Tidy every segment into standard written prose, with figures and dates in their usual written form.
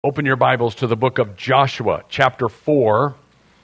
Open your Bibles to the book of Joshua, chapter 4.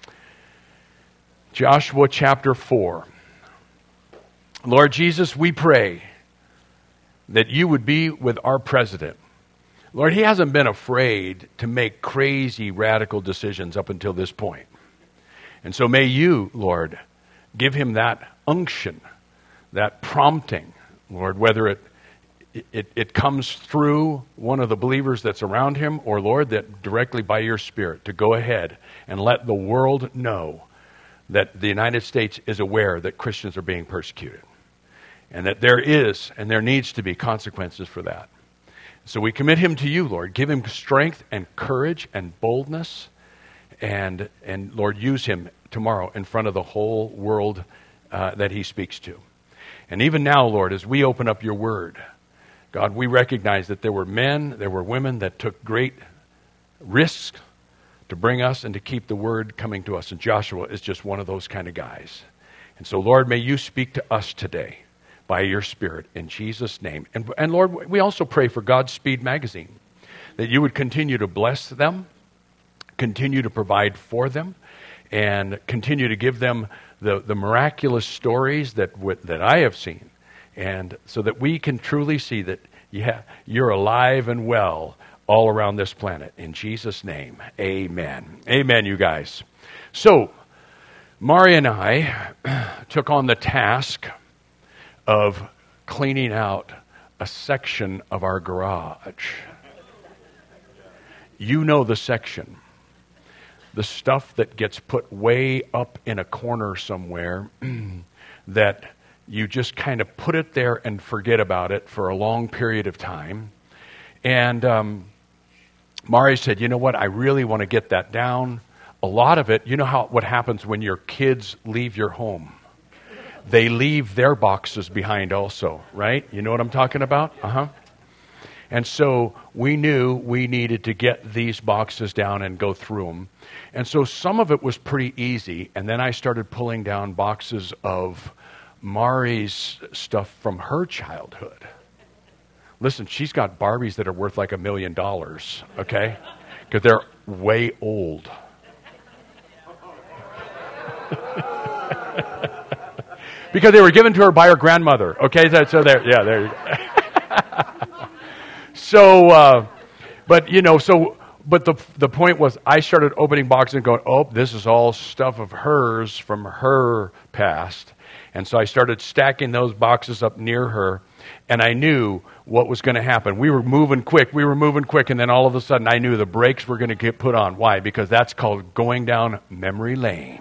Joshua, chapter 4. Lord Jesus, we pray that you would be with our president. Lord, he hasn't been afraid to make crazy, radical decisions up until this point. And so may you, Lord, give him that unction, that prompting, Lord, whether it comes through one of the believers that's around him, or, Lord, that directly by your Spirit to go ahead and let the world know that the United States is aware that Christians are being persecuted, and that there is and there needs to be consequences for that. So we commit him to you, Lord. Give him strength and courage and boldness, and Lord, use him tomorrow in front of the whole world that he speaks to. And even now, Lord, as we open up your word, God, we recognize that there were men, there were women that took great risks to bring us and to keep the word coming to us. And Joshua is just one of those kind of guys. And so, Lord, may you speak to us today by your Spirit in Jesus' name. And Lord, we also pray for Godspeed Magazine, that you would continue to bless them, continue to provide for them, and continue to give them the miraculous stories that I have seen. And so that we can truly see that, you're alive and well all around this planet. In Jesus' name, amen. Amen, you guys. So, Mari and I took on the task of cleaning out a section of our garage. You know the section. The stuff that gets put way up in a corner somewhere that you just kind of put it there and forget about it for a long period of time. And Mari said, you know what, I really want to get that down. A lot of it, you know what happens when your kids leave your home? They leave their boxes behind also, right? You know what I'm talking about? And so we knew we needed to get these boxes down and go through them. And so some of it was pretty easy. And then I started pulling down boxes of Mari's stuff from her childhood. Listen, she's got Barbies that are worth like $1 million, okay? Because they're way old. Because they were given to her by her grandmother, okay? So there you go. But the point was, I started opening boxes and going, oh, this is all stuff of hers from her past. And so I started stacking those boxes up near her, and I knew what was going to happen. We were moving quick, and then all of a sudden I knew the brakes were going to get put on. Why? Because that's called going down memory lane.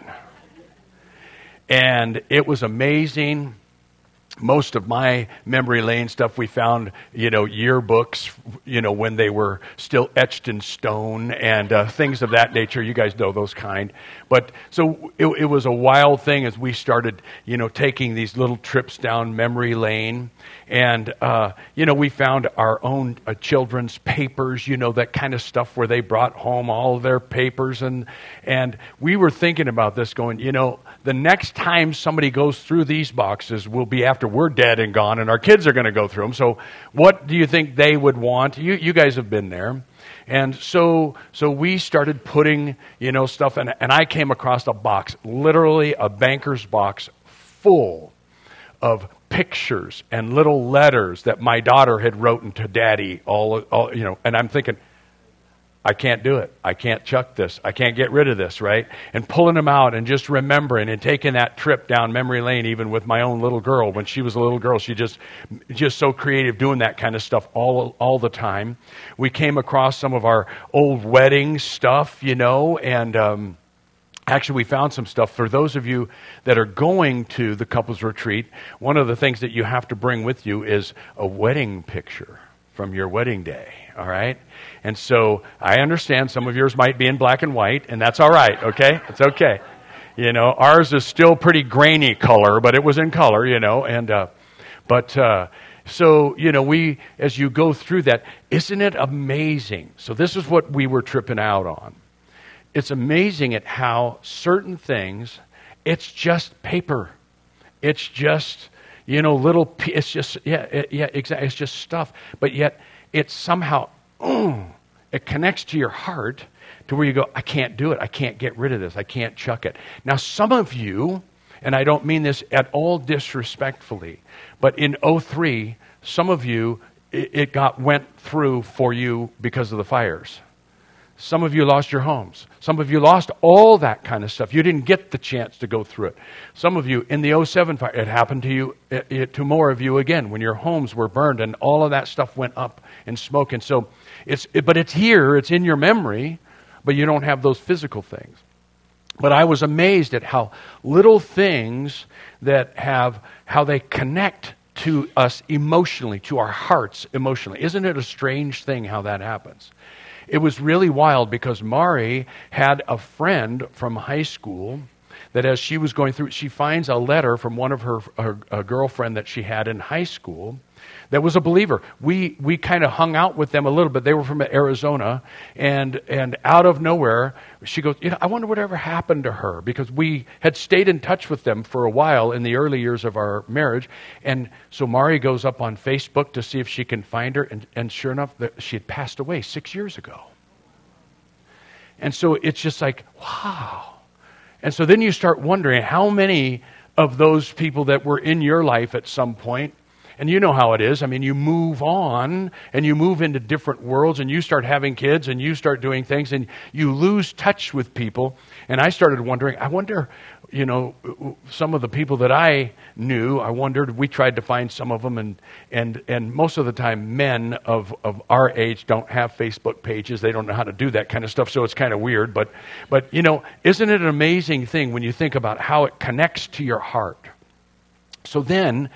And it was amazing. Most of my memory lane stuff we found, yearbooks, when they were still etched in stone and things of that nature. You guys know those kind. But so it was a wild thing as we started, taking these little trips down memory lane. And, we found our own children's papers, that kind of stuff where they brought home all of their papers. And we were thinking about this going, the next time somebody goes through these boxes will be after we're dead and gone, and our kids are going to go through them. So what do you think they would want? You guys have been there. And so we started putting, stuff, and I came across a box, literally a banker's box full of pictures and little letters that my daughter had written to Daddy, all and I'm thinking, I can't do it. I can't chuck this. I can't get rid of this, right? And pulling them out and just remembering and taking that trip down memory lane, even with my own little girl. When she was a little girl, she just so creative doing that kind of stuff all the time. We came across some of our old wedding stuff, and actually we found some stuff. For those of you that are going to the couples retreat, one of the things that you have to bring with you is a wedding picture from your wedding day, all right? And so I understand some of yours might be in black and white, and that's all right, okay? It's okay. Ours is still pretty grainy color, but it was in color, we, as you go through that, isn't it amazing? So this is what we were tripping out on. It's amazing at how certain things, it's just paper. It's just, it's just, exactly. It's just stuff. But yet, it's somehow, it connects to your heart to where you go, I can't do it. I can't get rid of this. I can't chuck it. Now, some of you, and I don't mean this at all disrespectfully, but in '03, some of you, it went through for you because of the fires. Some of you lost your homes. Some of you lost all that kind of stuff. You didn't get the chance to go through it. Some of you, in the '07 fire, it happened to you, to more of you again, when your homes were burned and all of that stuff went up in smoke. And so, but it's here, it's in your memory, but you don't have those physical things. But I was amazed at how little things how they connect to us emotionally, to our hearts emotionally. Isn't it a strange thing how that happens? It was really wild because Mari had a friend from high school that as she was going through, she finds a letter from one of her girlfriend that she had in high school that was a believer. We kind of hung out with them a little bit. They were from Arizona, and out of nowhere, she goes, I wonder whatever happened to her, because we had stayed in touch with them for a while in the early years of our marriage. And so Mari goes up on Facebook to see if she can find her, and sure enough, she had passed away 6 years ago. And so it's just like, wow. And so then you start wondering how many of those people that were in your life at some point. And you know how it is. I mean, you move on and you move into different worlds and you start having kids and you start doing things and you lose touch with people. And I started wondering, I wonder, some of the people that I knew, I wondered, we tried to find some of them, and most of the time men of our age don't have Facebook pages. They don't know how to do that kind of stuff, so it's kind of weird. But isn't it an amazing thing when you think about how it connects to your heart? So then,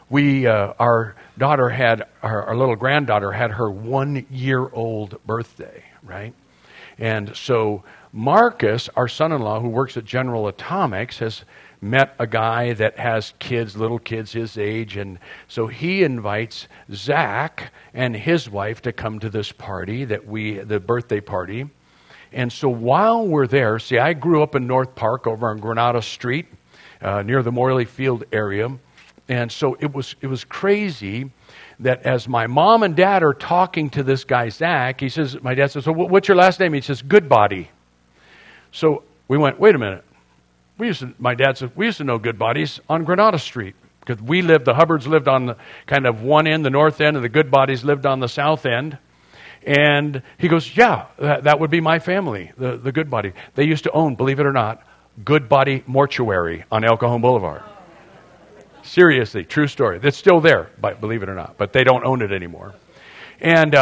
our daughter had, our little granddaughter had her 1-year-old birthday, right? And so Marcus, our son-in-law, who works at General Atomics, has met a guy that has kids, little kids his age, and so he invites Zach and his wife to come to this party the birthday party. And so while we're there, see, I grew up in North Park over on Granada Street, near the Morley Field area. And so it was crazy that as my mom and dad are talking to this guy, Zach, my dad says, so what's your last name? He says, Goodbody. So we went, wait a minute. My dad said, we used to know Goodbodies on Granada Street, because the Hubbards lived on the kind of one end, the north end, and the Goodbodies lived on the south end. And he goes, yeah, that would be my family, the Goodbody. They used to own, believe it or not, Goodbody Mortuary on El Cajon Boulevard. Seriously, true story. It's still there, believe it or not, but they don't own it anymore. And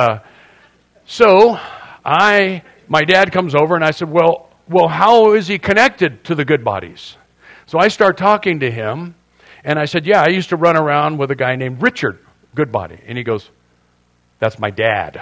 so my dad comes over and I said, well, how is he connected to the Goodbodies? So I start talking to him and I said, yeah, I used to run around with a guy named Richard Goodbody. And he goes, that's my dad.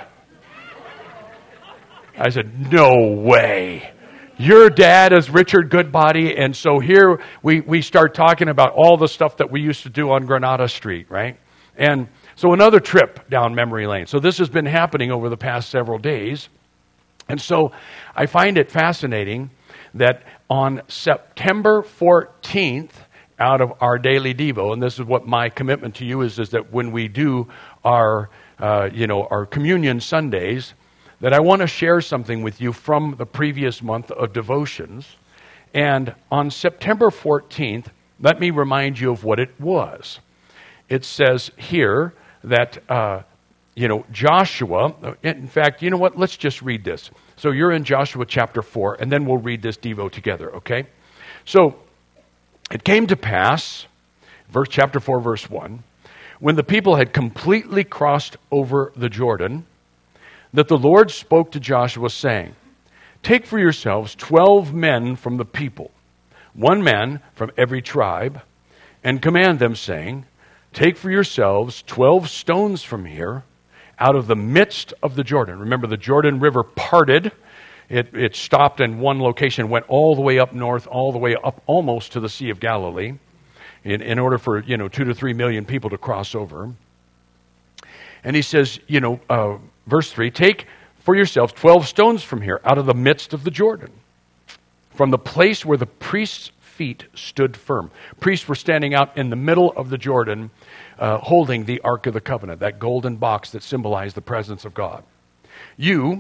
I said, no way. Your dad is Richard Goodbody, and so here we start talking about all the stuff that we used to do on Granada Street, right? And so another trip down memory lane. So this has been happening over the past several days. And so I find it fascinating that on September 14th, out of our daily Devo, and this is what my commitment to you is that when we do our communion Sundays, that I want to share something with you from the previous month of devotions. And on September 14th, let me remind you of what it was. It says here that, Joshua, in fact, you know what? Let's just read this. So you're in Joshua chapter 4, and then we'll read this Devo together, okay? So it came to pass, chapter 4, verse 1, when the people had completely crossed over the Jordan, that the Lord spoke to Joshua, saying, take for yourselves 12 men from the people, 1 man from every tribe, and command them, saying, take for yourselves 12 stones from here, out of the midst of the Jordan. Remember, the Jordan River parted. It stopped in one location, went all the way up north, all the way up almost to the Sea of Galilee, in order for 2 to 3 million people to cross over. And he says, verse 3, take for yourselves 12 stones from here, out of the midst of the Jordan, from the place where the priest's feet stood firm. Priests were standing out in the middle of the Jordan, holding the Ark of the Covenant, that golden box that symbolized the presence of God. You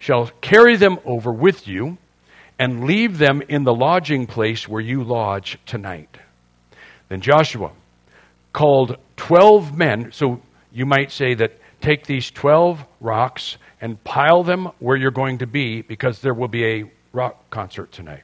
shall carry them over with you and leave them in the lodging place where you lodge tonight. Then Joshua called 12 men. So you might say that take these 12 rocks and pile them where you're going to be, because there will be a rock concert tonight.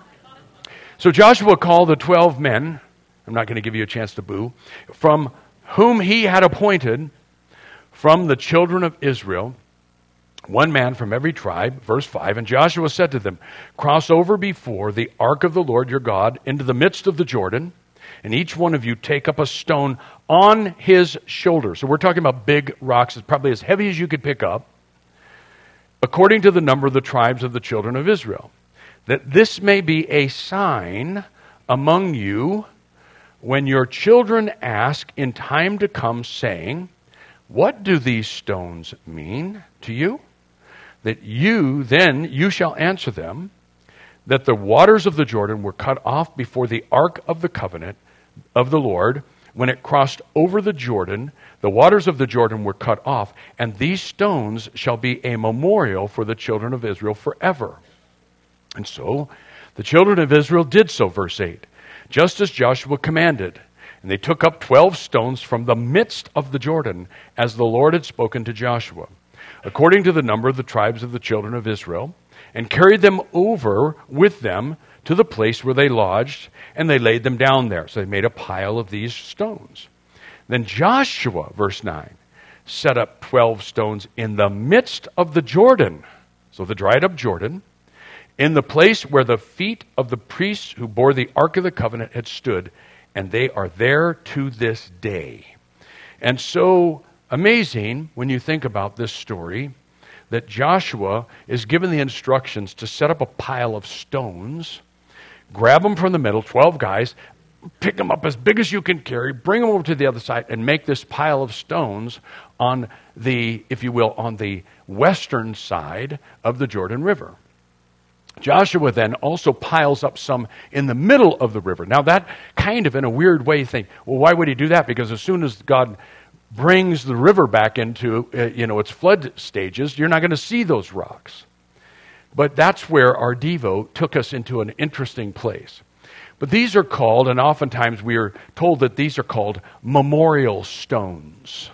So Joshua called the 12 men, I'm not going to give you a chance to boo, from whom he had appointed from the children of Israel, one man from every tribe, verse 5. And Joshua said to them, cross over before the ark of the Lord your God into the midst of the Jordan, and each one of you take up a stone on his shoulder. So we're talking about big rocks. It's probably as heavy as you could pick up, according to the number of the tribes of the children of Israel, that this may be a sign among you when your children ask in time to come, saying, what do these stones mean to you? That you shall answer them, that the waters of the Jordan were cut off before the ark of the covenant of the Lord. When it crossed over the Jordan, the waters of the Jordan were cut off, and these stones shall be a memorial for the children of Israel forever. And so the children of Israel did so, verse 8, just as Joshua commanded. And they took up 12 stones from the midst of the Jordan, as the Lord had spoken to Joshua, according to the number of the tribes of the children of Israel, and carried them over with them to the place where they lodged, and they laid them down there. So they made a pile of these stones. Then Joshua, verse 9, set up 12 stones in the midst of the Jordan, so the dried up Jordan, in the place where the feet of the priests who bore the Ark of the Covenant had stood, and they are there to this day. And so amazing when you think about this story, that Joshua is given the instructions to set up a pile of stones, grab them from the middle, 12 guys, pick them up as big as you can carry, bring them over to the other side, and make this pile of stones on the, if you will, on the western side of the Jordan River. Joshua then also piles up some in the middle of the river. Now that kind of in a weird way you think, well, why would he do that? Because as soon as God brings the river back into its flood stages, you're not going to see those rocks. But that's where our Devo took us into an interesting place. But these are called, and oftentimes we are told that these are called memorial stones.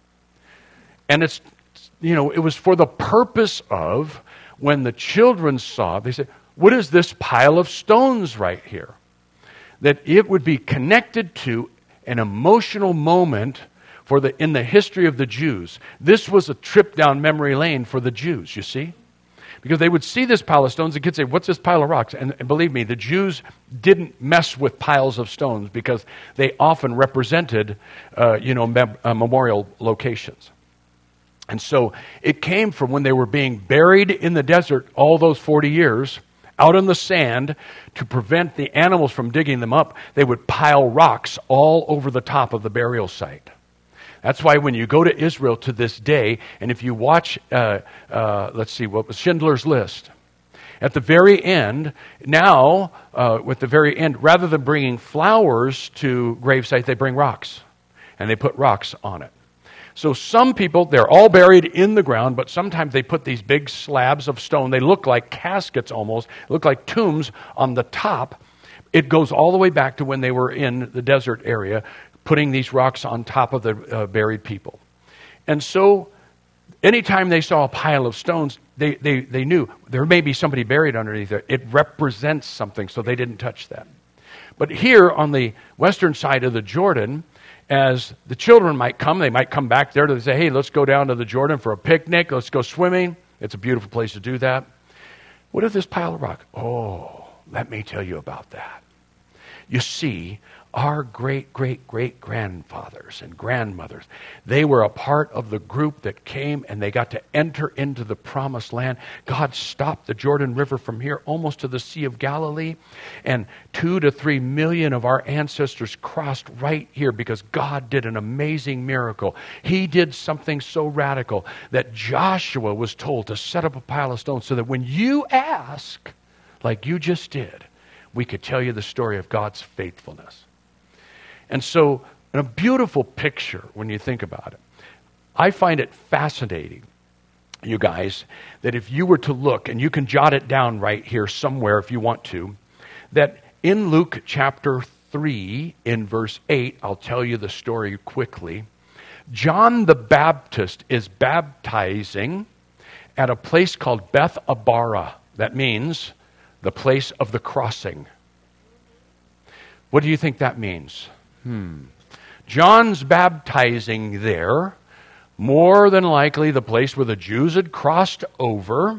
And it's, it was for the purpose of, when the children saw, they said, what is this pile of stones right here? That it would be connected to an emotional moment in the history of the Jews. This was a trip down memory lane for the Jews, you see? Because they would see this pile of stones, and kids say, what's this pile of rocks? And believe me, the Jews didn't mess with piles of stones because they often represented, memorial locations. And so it came from when they were being buried in the desert all those 40 years, out in the sand, to prevent the animals from digging them up, they would pile rocks all over the top of the burial site. That's why when you go to Israel to this day, and if you watch, let's see, what was Schindler's List? At the very end, now, with the very end, rather than bringing flowers to gravesite, they bring rocks. And they put rocks on it. So some people, they're all buried in the ground, but sometimes they put these big slabs of stone. They look like caskets almost, look like tombs on the top. It goes all the way back to when they were in the desert area, putting these rocks on top of the buried people. And so anytime they saw a pile of stones, they knew there may be somebody buried underneath there. It represents something, so they didn't touch that. But here on the western side of the Jordan, as the children might come, they might come back there to say, hey, let's go down to the Jordan for a picnic. Let's go swimming. It's a beautiful place to do that. What is this pile of rock? Oh, let me tell you about that. You see, our great-great-great-grandfathers and grandmothers, they were a part of the group that came and they got to enter into the promised land. God stopped the Jordan River from here almost to the Sea of Galilee, and 2 to 3 million of our ancestors crossed right here because God did an amazing miracle. He did something so radical that Joshua was told to set up a pile of stones so that when you ask, like you just did, we could tell you the story of God's faithfulness. And so, in a beautiful picture when you think about it, I find it fascinating you guys, that if you were to look, and you can jot it down right here somewhere if you want to, that in Luke chapter 3, in verse 8, I'll tell you the story quickly. John the Baptist is baptizing at a place called Beth Abara. That means the place of the crossing. What do you think that means? John's baptizing there, more than likely the place where the Jews had crossed over.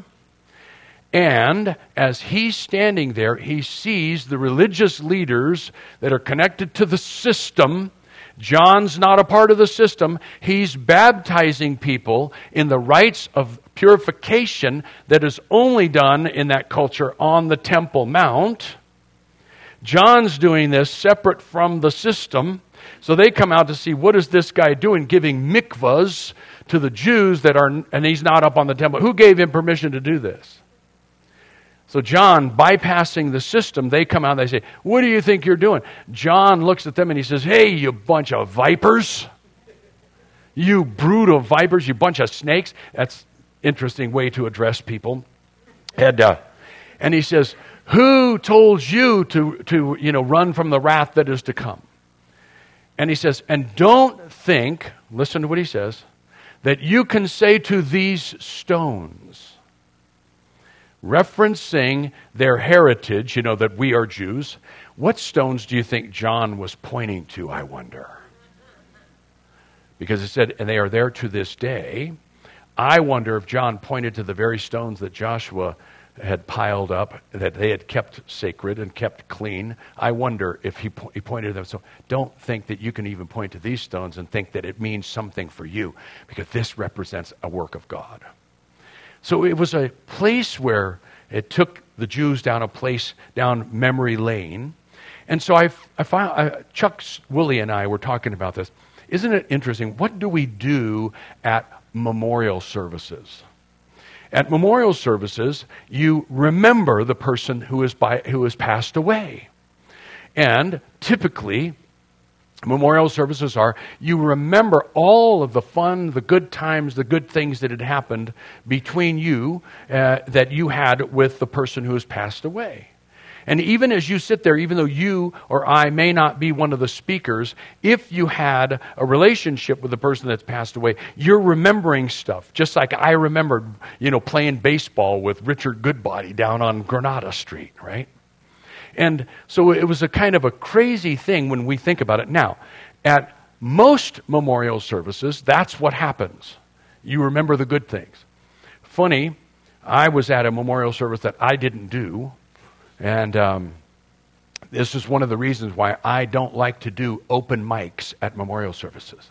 And as he's standing there, he sees the religious leaders that are connected to the system. John's not a part of the system. He's baptizing people in the rites of purification that is only done in that culture on the Temple Mount. John's doing this separate from the system. So they come out to see, what is this guy doing, giving mikvahs to the Jews that are, and he's not up on the temple. Who gave him permission to do this? So John, bypassing the system, they come out and they say, what do you think you're doing? John looks at them and he says, hey, you bunch of vipers. You brood of vipers, you bunch of snakes. That's an interesting way to address people. And he says, who told you to run from the wrath that is to come? And he says, and don't think, listen to what he says, that you can say to these stones, referencing their heritage, that we are Jews. What stones do you think John was pointing to, I wonder? Because it said, and they are there to this day. I wonder if John pointed to the very stones that Joshua had piled up, that they had kept sacred and kept clean. I wonder if he pointed to them. So don't think that you can even point to these stones and think that it means something for you, because this represents a work of God. So it was a place where it took the Jews down memory lane. And so I found, Chuck Willie and I were talking about this. Isn't it interesting? What do we do at memorial services? At memorial services, you remember the person who has passed away. And typically, memorial services are, you remember all of the fun, the good times, the good things that had happened between you, that you had with the person who has passed away. And even as you sit there, even though you or I may not be one of the speakers, if you had a relationship with the person that's passed away, you're remembering stuff. Just like I remembered, playing baseball with Richard Goodbody down on Granada Street, right? And so it was a kind of a crazy thing when we think about it. Now, at most memorial services, that's what happens. You remember the good things. Funny, I was at a memorial service that I didn't do, and this is one of the reasons why I don't like to do open mics at memorial services.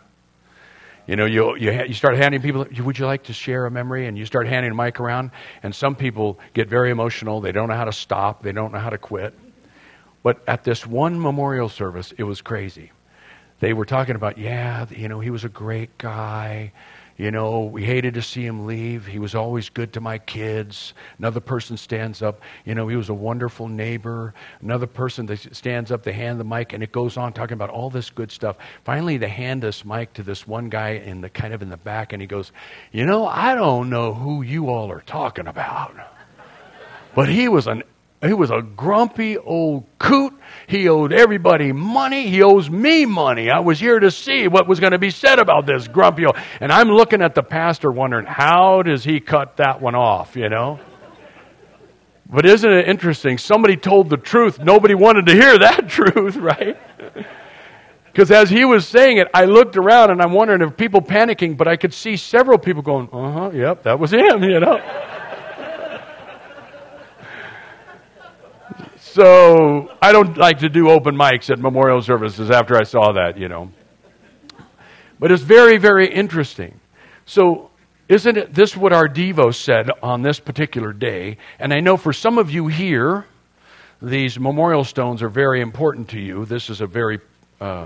You start handing people, would you like to share a memory? And you start handing a mic around, and some people get very emotional. They don't know how to stop. They don't know how to quit. But at this one memorial service, it was crazy. They were talking about, he was a great guy. We hated to see him leave. He was always good to my kids. Another person stands up. He was a wonderful neighbor. Another person that stands up, they hand the mic, and it goes on talking about all this good stuff. Finally, they hand this mic to this one guy in the back, and he goes, I don't know who you all are talking about, but he was a grumpy old coot. He owed everybody money. He owes me money. I was here to see what was going to be said about this grumpy old... And I'm looking at the pastor wondering, how does he cut that one off, But isn't it interesting? Somebody told the truth. Nobody wanted to hear that truth, right? Because as he was saying it, I looked around and I'm wondering if people panicking, but I could see several people going, yep, that was him, So I don't like to do open mics at memorial services after I saw that, But it's very, very interesting. So isn't it this what our Devo said on this particular day? And I know for some of you here, these memorial stones are very important to you. This is a very, kind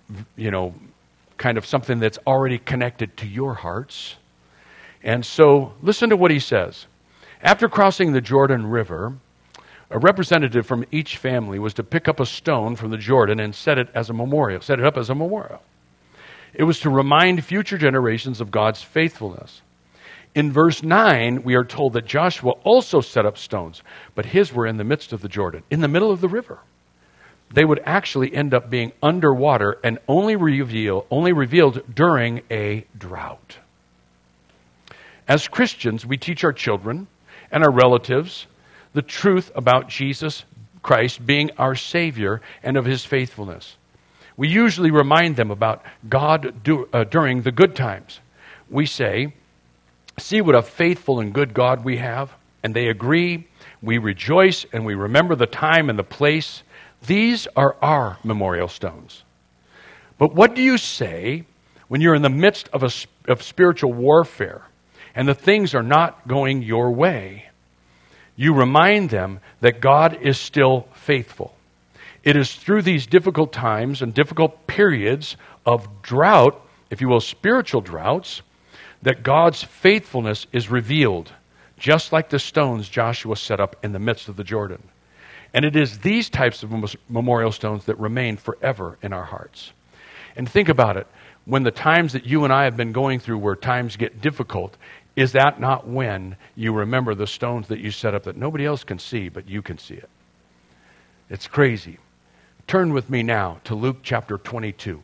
of something that's already connected to your hearts. And so listen to what he says. After crossing the Jordan River, a representative from each family was to pick up a stone from the Jordan and set it up as a memorial. It was to remind future generations of God's faithfulness. In verse 9, we are told that Joshua also set up stones, but his were in the midst of the Jordan, in the middle of the river. They would actually end up being underwater and only revealed during a drought. As Christians, we teach our children and our relatives the truth about Jesus Christ being our Savior and of His faithfulness. We usually remind them about God during the good times. We say, "See what a faithful and good God we have." And they agree. We rejoice and we remember the time and the place. These are our memorial stones. But what do you say when you're in the midst of spiritual warfare and the things are not going your way? You remind them that God is still faithful. It is through these difficult times and difficult periods of drought, if you will, spiritual droughts, that God's faithfulness is revealed, just like the stones Joshua set up in the midst of the Jordan. And it is these types of memorial stones that remain forever in our hearts. And think about it. When the times that you and I have been going through where times get difficult, is that not when you remember the stones that you set up that nobody else can see, but you can see it? It's crazy. Turn with me now to Luke chapter 22.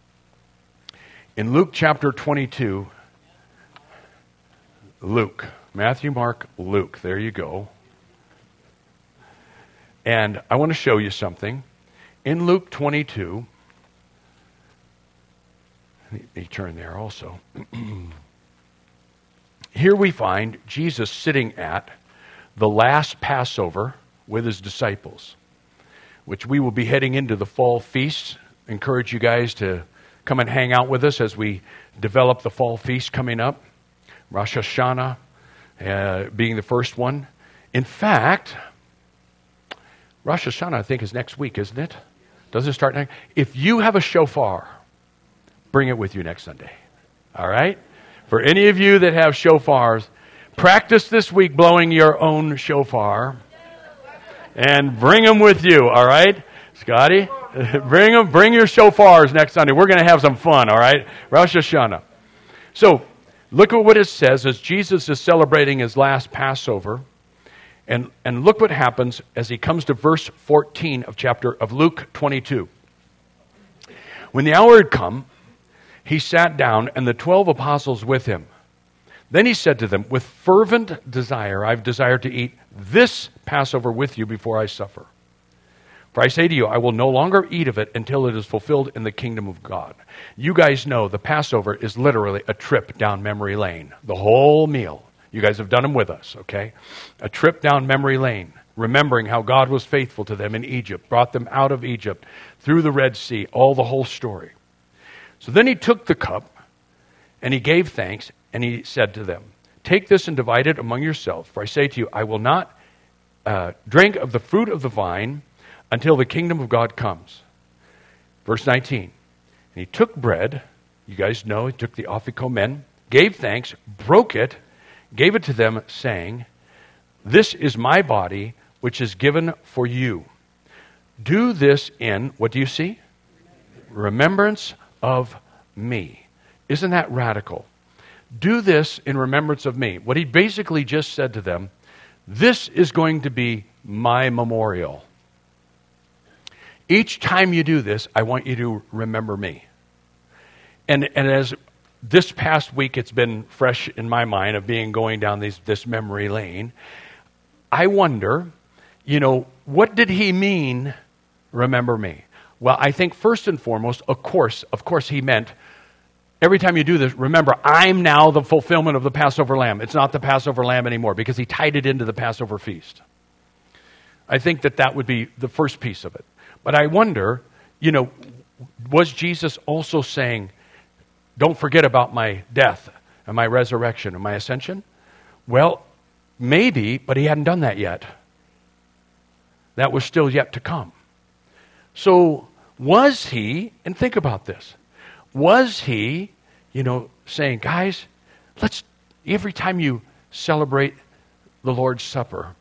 In Luke chapter 22, Luke. Matthew, Mark, Luke. There you go. And I want to show you something. In Luke 22, let me turn there also. Here we find Jesus sitting at the last Passover with His disciples, which we will be heading into the fall feast. Encourage you guys to come and hang out with us as we develop the fall feast coming up. Rosh Hashanah being the first one. In fact, Rosh Hashanah, I think, is next week, isn't it? Does it start next? If you have a shofar, bring it with you next Sunday. All right? For any of you that have shofars, practice this week blowing your own shofar and bring them with you. All right? Scotty, bring your shofars next Sunday. We're going to have some fun. All right? Rosh Hashanah. So, look at what it says as Jesus is celebrating His last Passover. And look what happens as He comes to verse 14 of Luke 22. When the hour had come, He sat down, and the 12 apostles with Him. Then He said to them, "With fervent desire I've desired to eat this Passover with you before I suffer. For I say to you, I will no longer eat of it until it is fulfilled in the kingdom of God." You guys know the Passover is literally a trip down memory lane. The whole meal. You guys have done them with us, okay? A trip down memory lane, remembering how God was faithful to them in Egypt, brought them out of Egypt, through the Red Sea, the whole story. So then He took the cup, and He gave thanks, and He said to them, "Take this and divide it among yourselves, for I say to you, I will not drink of the fruit of the vine until the kingdom of God comes." Verse 19, and He took bread, you guys know, He took the afikomen, gave thanks, broke it, gave it to them, saying, "This is my body, which is given for you. Do this in," what do you see? "Remembrance of me." Isn't that radical? Do this in remembrance of me. What He basically just said to them, this is going to be my memorial. Each time you do this, I want you to remember me. And as this past week, it's been fresh in my mind of going down this memory lane. I wonder, what did He mean, remember me? Well, I think first and foremost, of course, He meant every time you do this, remember, I'm now the fulfillment of the Passover lamb. It's not the Passover lamb anymore because He tied it into the Passover feast. I think that would be the first piece of it. But I wonder, was Jesus also saying, don't forget about my death and my resurrection and my ascension? Well, maybe, but He hadn't done that yet. That was still yet to come. So was He, and think about this, was He, saying, guys, every time you celebrate the Lord's Supper,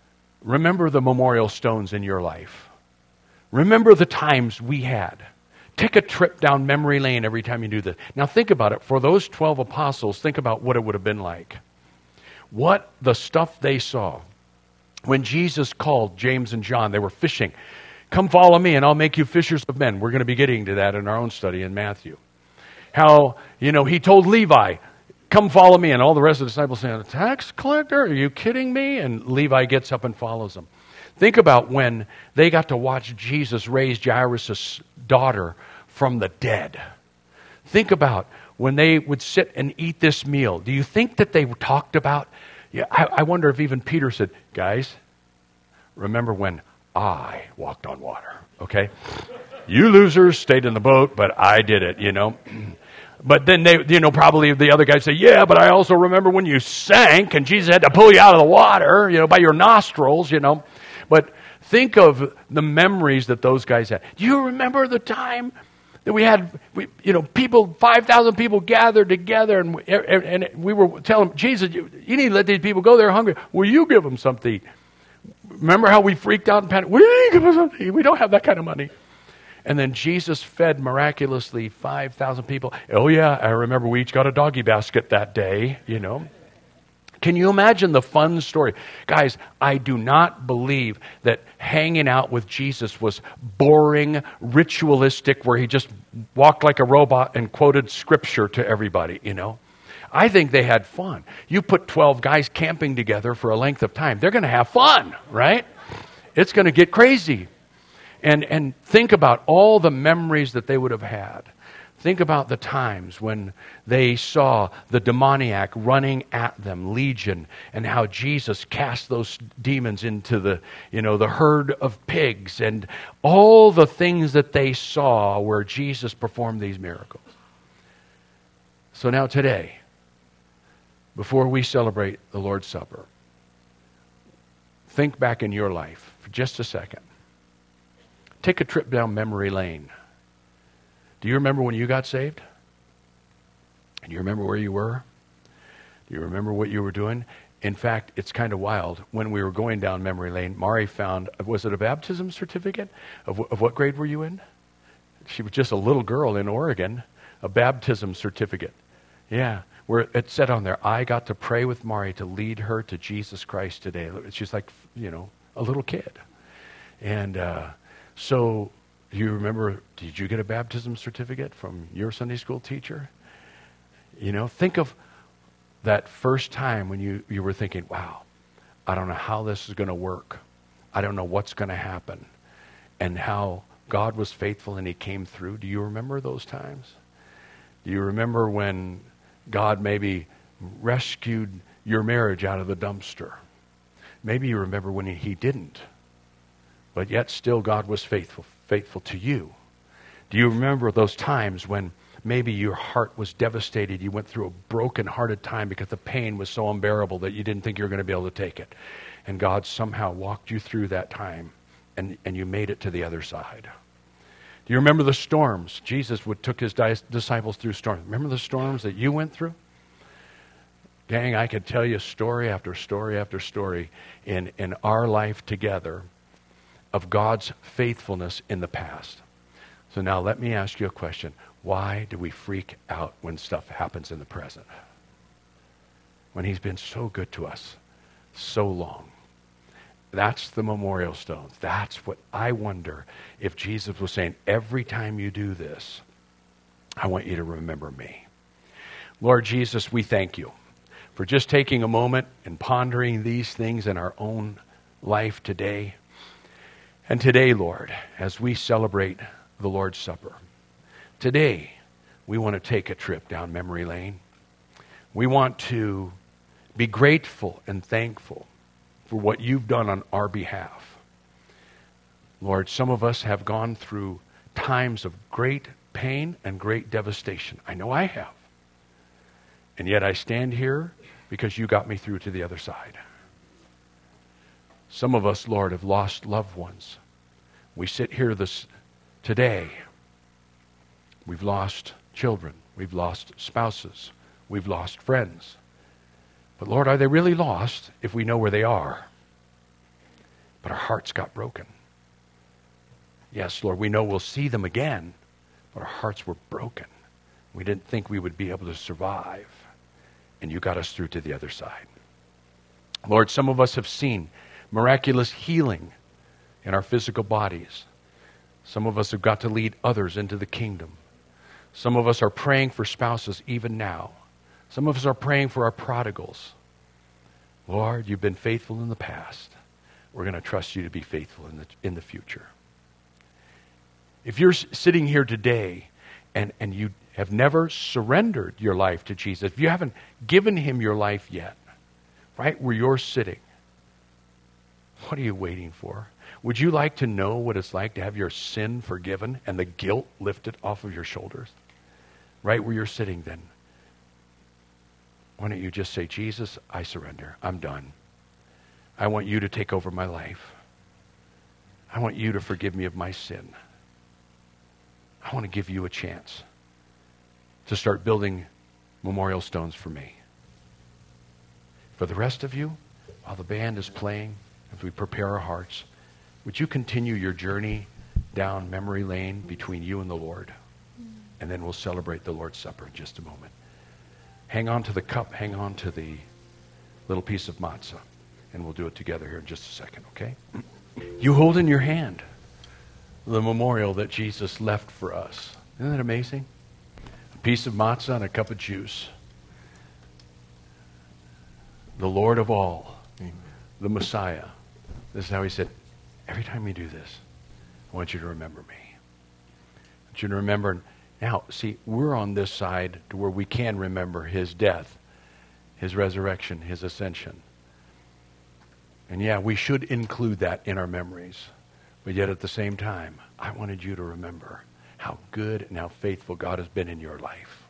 remember the memorial stones in your life. Remember the times we had. Take a trip down memory lane every time you do this. Now think about it. For those 12 apostles, think about what it would have been like. What the stuff they saw. When Jesus called James and John, they were fishing. Come follow me and I'll make you fishers of men. We're going to be getting to that in our own study in Matthew. How, he told Levi, come follow me. And all the rest of the disciples saying, a tax collector? Are you kidding me? And Levi gets up and follows him. Think about when they got to watch Jesus raise Jairus' daughter from the dead. Think about when they would sit and eat this meal. Do you think that they talked about, I wonder if even Peter said, guys, remember when I walked on water, okay? You losers stayed in the boat, but I did it, But then they, probably the other guys say, yeah, but I also remember when you sank and Jesus had to pull you out of the water, by your nostrils, But think of the memories that those guys had. Do you remember the time that we had, people, 5,000 people gathered together and we were telling them, Jesus, you need to let these people go. They're hungry. Will you give them something to eat? Remember how we freaked out and panicked? Will you give them something to eat? We don't have that kind of money. And then Jesus fed miraculously 5,000 people. Oh yeah, I remember we each got a doggy basket that day, Can you imagine the fun story? Guys, I do not believe that hanging out with Jesus was boring, ritualistic, where he just walked like a robot and quoted scripture to everybody, I think they had fun. You put 12 guys camping together for a length of time, they're going to have fun, right? It's going to get crazy. And think about all the memories that they would have had. Think about the times when they saw the demoniac running at them, Legion, and how Jesus cast those demons into the herd of pigs, and all the things that they saw where Jesus performed these miracles. So now today, before we celebrate the Lord's Supper, think back in your life for just a second. Take a trip down memory lane. Do you remember when you got saved? Do you remember where you were? Do you remember what you were doing? In fact, it's kind of wild. When we were going down memory lane, Mari found, was it a baptism certificate? Of what grade were you in? She was just a little girl in Oregon. A baptism certificate. Yeah. Where it said on there, I got to pray with Mari to lead her to Jesus Christ today. She's like, a little kid. And so... Do you remember, did you get a baptism certificate from your Sunday school teacher? Think of that first time when you were thinking, wow, I don't know how this is going to work. I don't know what's going to happen. And how God was faithful and he came through. Do you remember those times? Do you remember when God maybe rescued your marriage out of the dumpster? Maybe you remember when he didn't. But yet still God was faithful to you. Do you remember those times when maybe your heart was devastated? You went through a broken-hearted time because the pain was so unbearable that you didn't think you were going to be able to take it. And God somehow walked you through that time and you made it to the other side. Do you remember the storms? Jesus took his disciples through storms. Remember the storms that you went through? Gang, I could tell you story after story after story in our life together of God's faithfulness in the past. So now let me ask you a question. Why do we freak out when stuff happens in the present? When he's been so good to us so long. That's the memorial stones. That's what I wonder if Jesus was saying, every time you do this, I want you to remember me. Lord Jesus, we thank you for just taking a moment and pondering these things in our own life today. And today, Lord, as we celebrate the Lord's Supper, today we want to take a trip down memory lane. We want to be grateful and thankful for what you've done on our behalf. Lord, some of us have gone through times of great pain and great devastation. I know I have. And yet I stand here because you got me through to the other side. Some of us, Lord, have lost loved ones. We sit here today. We've lost children. We've lost spouses. We've lost friends. But Lord, are they really lost if we know where they are? But our hearts got broken. Yes, Lord, we know we'll see them again, but our hearts were broken. We didn't think we would be able to survive, and you got us through to the other side. Lord, some of us have seen miraculous healing in our physical bodies. Some of us have got to lead others into the kingdom. Some of us are praying for spouses even now. Some of us are praying for our prodigals. Lord, you've been faithful in the past. We're going to trust you to be faithful in the future. If you're sitting here today and you have never surrendered your life to Jesus, if you haven't given him your life yet, right where you're sitting, what are you waiting for? Would you like to know what it's like to have your sin forgiven and the guilt lifted off of your shoulders? Right where you're sitting then. Why don't you just say, Jesus, I surrender. I'm done. I want you to take over my life. I want you to forgive me of my sin. I want to give you a chance to start building memorial stones for me. For the rest of you, while the band is playing, as we prepare our hearts, would you continue your journey down memory lane between you and the Lord? And then we'll celebrate the Lord's Supper in just a moment. Hang on to the cup, hang on to the little piece of matzah, and we'll do it together here in just a second, okay? You hold in your hand the memorial that Jesus left for us. Isn't that amazing? A piece of matzah and a cup of juice. The Lord of all, the Messiah. This is how he said, every time you do this, I want you to remember me. I want you to remember. Now, see, we're on this side to where we can remember his death, his resurrection, his ascension. And yeah, we should include that in our memories. But yet at the same time, I wanted you to remember how good and how faithful God has been in your life.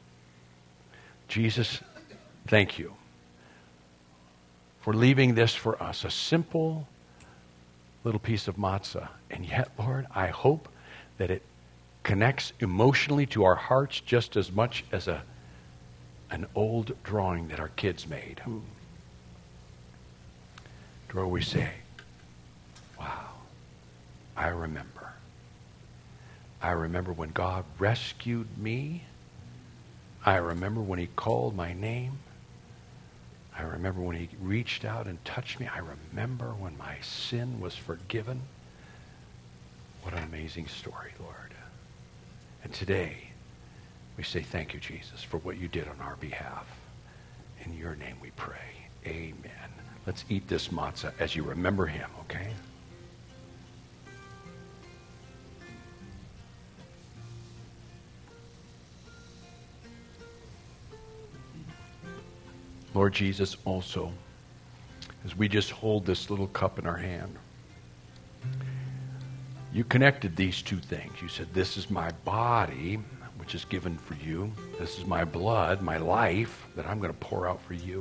Jesus, thank you for leaving this for us, a simple little piece of matzah. And yet, Lord, I hope that it connects emotionally to our hearts just as much as an old drawing that our kids made. Where we say, wow, I remember. I remember when God rescued me. I remember when he called my name. I remember when he reached out and touched me. I remember when my sin was forgiven. What an amazing story, Lord. And today, we say thank you, Jesus, for what you did on our behalf. In your name we pray. Amen. Let's eat this matzah as you remember him, okay? Lord Jesus, also, as we just hold this little cup in our hand, you connected these two things. You said, this is my body, which is given for you. This is my blood, my life, that I'm going to pour out for you.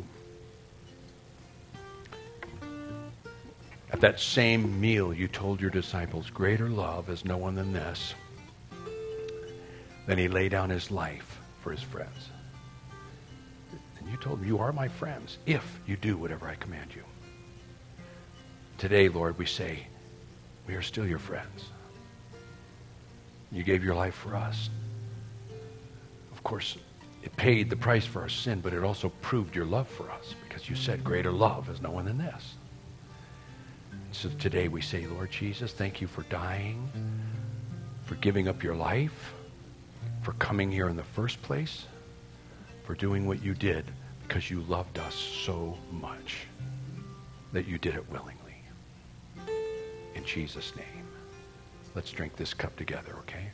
At that same meal, you told your disciples, greater love is no one than this. Then he laid down his life for his friends. And you told them, you are my friends if you do whatever I command you. Today, Lord, we say, we are still your friends. You gave your life for us. Of course, it paid the price for our sin, but it also proved your love for us because you said, greater love is no one than this. So today we say, Lord Jesus, thank you for dying, for giving up your life, for coming here in the first place, for doing what you did because you loved us so much that you did it willingly. In Jesus' name, let's drink this cup together, okay?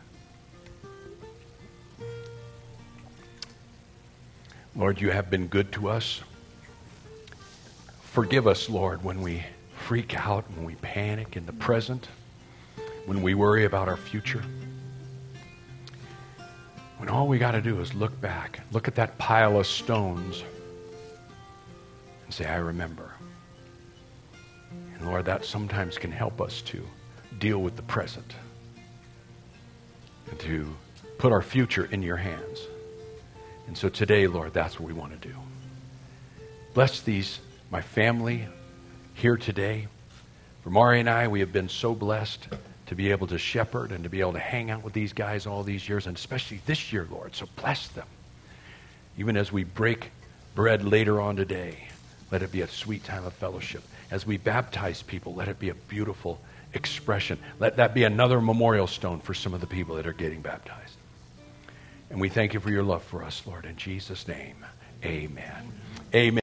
Lord, you have been good to us. Forgive us, Lord, when we freak out, when we panic in the present, when we worry about our future. When all we got to do is look back, look at that pile of stones and say, I remember. And Lord, that sometimes can help us to deal with the present and to put our future in your hands. And so today, Lord, that's what we want to do. Bless these, my family, here today. For Mari and I, we have been so blessed to be able to shepherd and to be able to hang out with these guys all these years, and especially this year, Lord. So bless them. Even as we break bread later on today, let it be a sweet time of fellowship. As we baptize people, let it be a beautiful expression. Let that be another memorial stone for some of the people that are getting baptized. And we thank you for your love for us, Lord. In Jesus' name, amen. Amen.